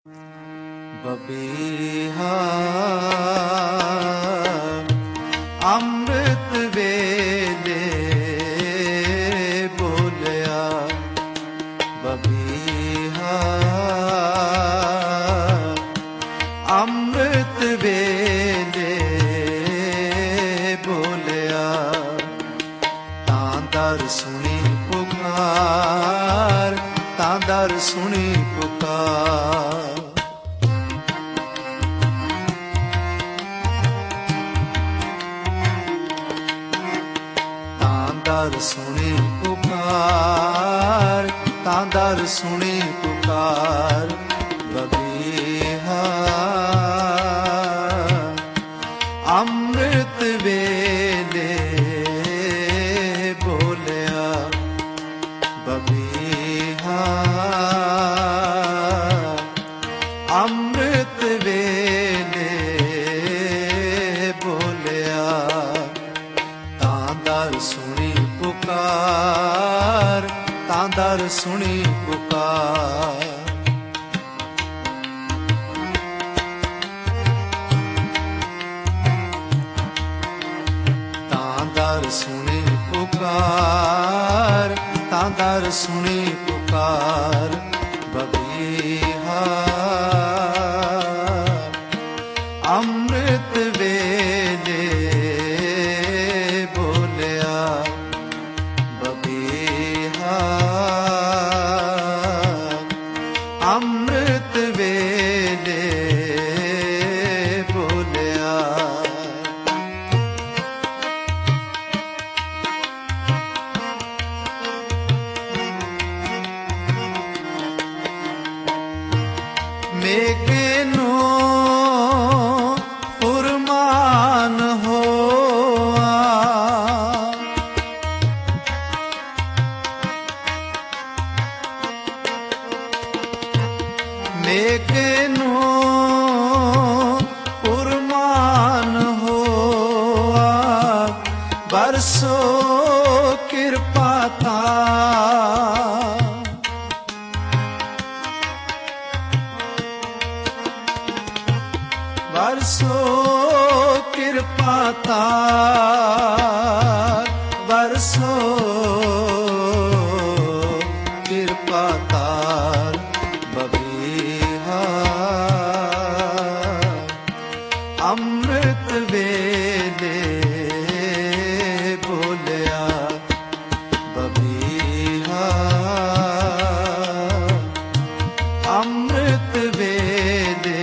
ਬਬੀਹਾ ਅੰਮ੍ਰਿਤ ਵੇਲੇ ਬੋਲਿਆ, ਬਬੀਹਾ ਅੰਮ੍ਰਿਤ ਵੇਲੇ ਬੋਲਿਆ। ਤਾਂ ਦਰ ਸੁਣੀ ਪੁਕਾਰ, ਤਾਂ ਦਰ ਸੁਣੀ ਪੁਕਾਰ। ਦਰ ਸੁਣੀ ਪੁਕਾਰ, ਤਾਂ ਦਰ ਸੁਣੀ ਪੁਕਾਰ। ਬਬੀਹਾ ਅੰਮ੍ਰਿਤ ਵੇਲੇ ਬੋਲਿਆ, ਬਬੀਹਾ ਅੰਮ੍ਰਿਤ ਵੇਲੇ ਬੋਲਿਆ। ਤਾਂ ਦਰ ਸੁਣੀ ਪੁਕਾਰ, ਤਾਂ ਦਰ ਸੁਣੀ ਪੁਕਾਰ। ਤਾਂ ਦਰ ਸੁਣੀ ਪੁਕਾਰ, ਤਾਂ ਦਰ ਸੁਣੀ ਪੁਕਾਰ। ਬਬੀਹਾ ਅੰਮ੍ਰਿਤ ਵੇਲੇ ਬੋਲਿਆ, ਬਬੀਹਾ ਅੰਮ੍ਰਿਤ ਵੇਲੇ ਬੋਲਿਆ। ਮੇਘੇ ਨੂੰ ਫੁਰਮਾਨ ਹੋਆ, ਮੇਘੇ ਨੂੰ ਫੁਰਮਾਨ ਹੋਆ। ਬਰਸੋ ਕਿਰਪਾ ਤਾਰ, ਬਰਸੋ ਕਿਰਪਾ ਤਾਰ, ਬਰਸੋ ਕਿਰਪਾ ਤਾਰ। ਬਬੀਹਾ ਅੰਮ੍ਰਿਤ ਵੇਲੇ ਬੋਲਿਆ, ਬਬੀਹਾ ਅੰਮ੍ਰਿਤ ਵੇਲੇ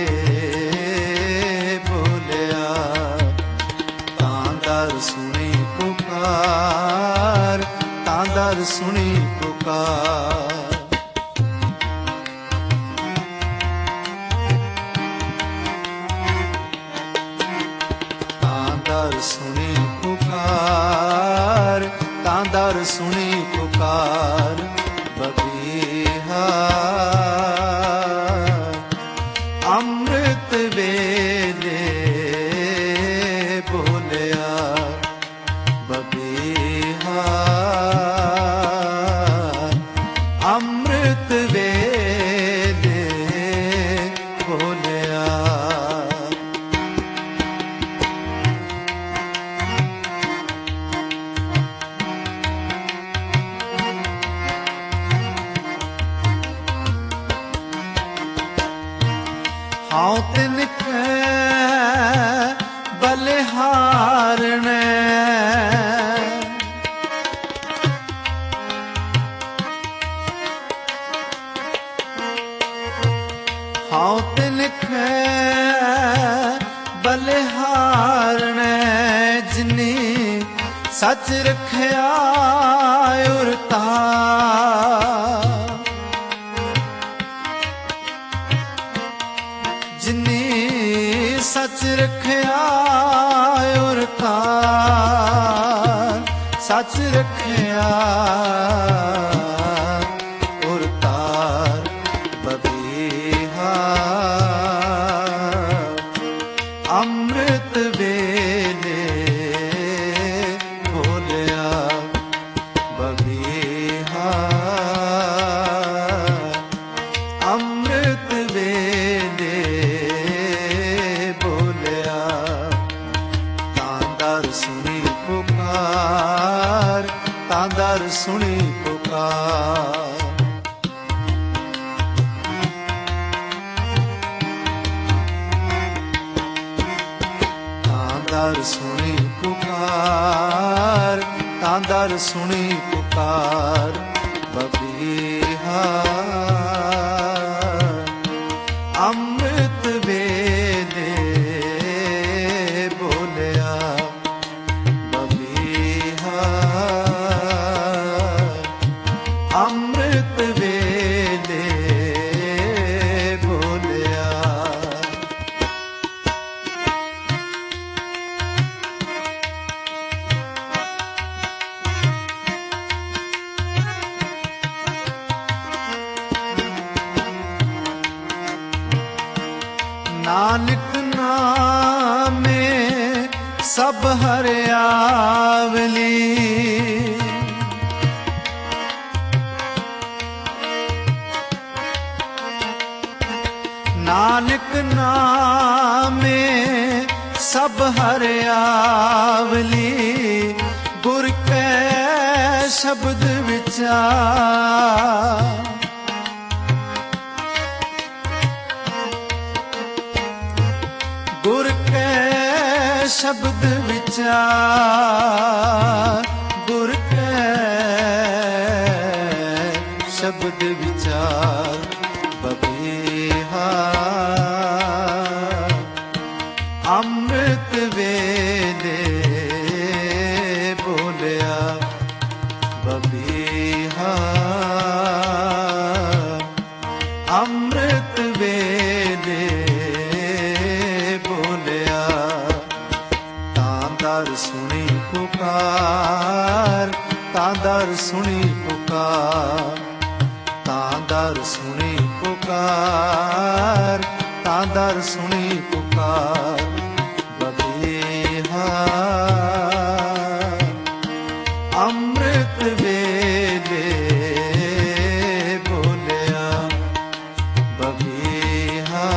ਬੋਲਿਆ। ਤਾਂ ਦਰ ਸੁਣੀ ਪੁਕਾਰ, ਤਾਂ ਦਰ ਸੁਣੀ ਪੁਕਾਰ। ਤਾਂ ਦਰ ਸੁਣੀ ਪੁਕਾਰ, ਤਾਂ ਦਰ ਸੁਣੀ ਪੁਕਾਰ। ਬਬੀਹਾ ਅੰਮ੍ਰਿਤ ਵੇਲੇ ਬੋਲਿਆ, ਬਬੀਹਾ ਅੰਮ੍ਰਿਤ ਵੇਲੇ ਬੋਲਿਆ। ਹਾਉ ਤਿਨ ਕੈ ਬਲਿਹਾਰਣੈ, ਹਾਉ ਤਿਨ ਕੈ ਬਲਿਹਾਰਣੈ। ਜਿਨੀ ਸੱਚ ਰਖਿਆ ਉਰ ਤਾਰ, ਜਿਨੀ ਸੱਚ ਰਖਿਆ ਉਰ ਤਾਰ, ਸੱਚ ਰਖਿਆ ਉਰ ਤਾਰ। ਬਬੀਹਾ ਅੰਮ੍ਰਿਤ ਵੇਲੇ ਬੋਲਿਆ, ਬਬੀਹਾ ਅੰਮ੍ਰਿਤ ਵੇਲੇ ਦਰ ਸੁਣੀ ਪੁਕਾਰ, ਤਾਂ ਦਰ ਸੁਣੀ ਪੁਕਾਰ ਬਬੀਹਾ। ਅੰਮ੍ਰਿਤ ਵੇਲੇ ਬੋਲਿਆ ਬਬੀਹਾ, ਅੰਮ੍ਰਿਤ ਵੇਲੇ ਬੋਲਿਆ। ਨਾਨਕ ਨਾਮੇ ਸਭ ਹਰਿਆਵਲੀ, ਨਾਨਕ ਨਾਮੇ ਸਭ ਹਰਿਆਵਲੀ, ਗੁਰ ਕੈ ਸ਼ਬਦ ਵਿਚਾਰ। ਗੁਰ ਕੈ ਸ਼ਬਦ ਵਿਚਾਰ, ਗੁਰ ਕੈ ਸ਼ਬਦ ਵਿਚਾਰ ਬਬੀਹਾ। ਅੰਮ੍ਰਿਤ ਵੇਲੇ ਬੋਲਿਆ ਬਬੀਹਾ, ਅੰਮ੍ਰਿਤ ਵੇਲੇ ਬੋਲਿਆ। ਤਾਂ ਦਰ ਸੁਣੀ ਪੁਕਾਰ, ਤਾਂ ਦਰ ਸੁਣੀ ਪੁਕਾਰ, ਤਾਂ ਦਰ ਸੁਣੀ ਪੁਕਾਰ, ਤਾਂ ਦਰ ਸੁਣੀ ਪੁਕਾਰ ਬਬੀਹਾ। ਅੰਮ੍ਰਿਤ ਵੇਲੇ ਬੋਲਿਆ ਬਬੀਹਾ,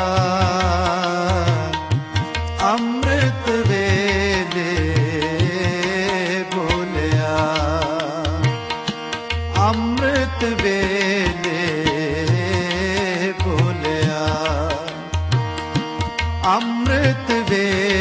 ਅੰਮ੍ਰਿਤ ਵੇਲੇ ਬੋਲਿਆ, ਅੰਮ੍ਰਿਤ ਵੇਲੇ ਬੋਲਿਆ, ਅੰਮ੍ਰਿਤ ਵੇਲੇ